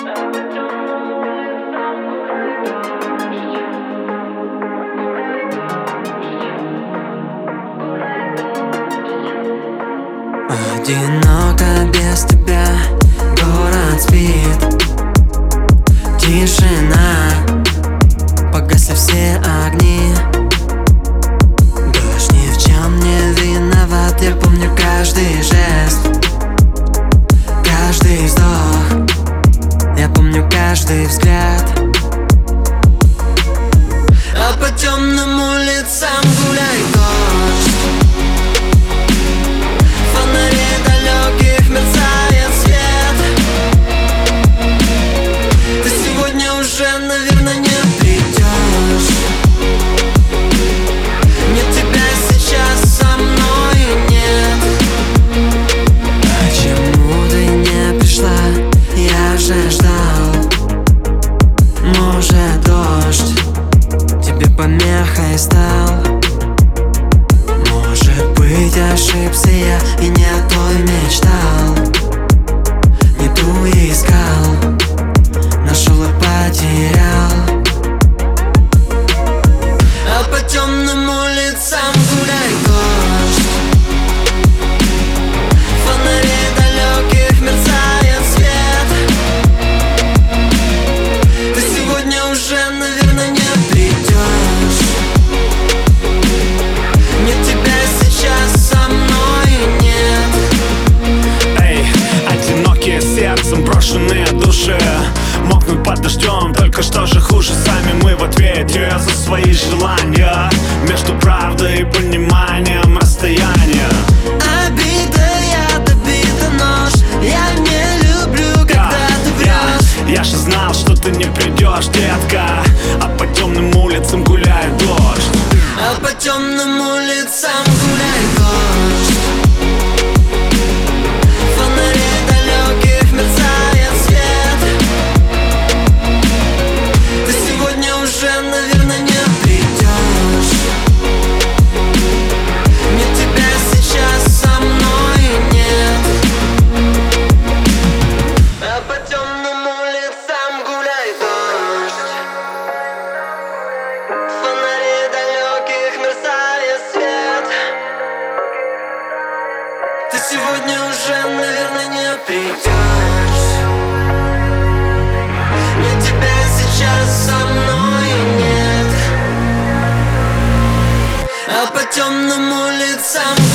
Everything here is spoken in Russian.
Одиноко без тебя, город спит, тишина, погасли все огни. Дождь ни в чем не виноват, я помню каждый жест, каждый вздох, я помню каждый взгляд. А по темным улицам гуляет дождь, фонарей далеких мерцает свет. Ты сегодня уже, наверное, не придешь. Нет тебя сейчас со мной нет. Почему ты не пришла? Я же ждал. Может, дождь тебе помехой стал? Может быть, ошибся я и не о той мечтал, не ту искал, нашел и потерял. А по темным улицам гуляет дождь, фонарей далеких мерцает свет. Ты сегодня уже, наверное, не придешь. Нет тебя сейчас со мной нет. Эй, одинокие сердцем, брошенные души мокнут под дождем, только что же хуже. Сами мы в ответе за свои желания, между правдой и пониманием расстояние. Обида, яд, обида, нож. Я не люблю, когда ты врешь. Я же знал, что ты не придешь, детка. А по темным улицам гуляет дождь. А по темным улицам гуляет дождь, фонарей далеких мерцает свет. Ты сегодня уже, наверное, не придешь. Нет тебя сейчас со мной нет. А по темным улицам гуляет дождь, фонарей далеких мерцает свет. Ты сегодня уже, наверное, не придешь. Нет тебя сейчас со мной нет. А по темным улицам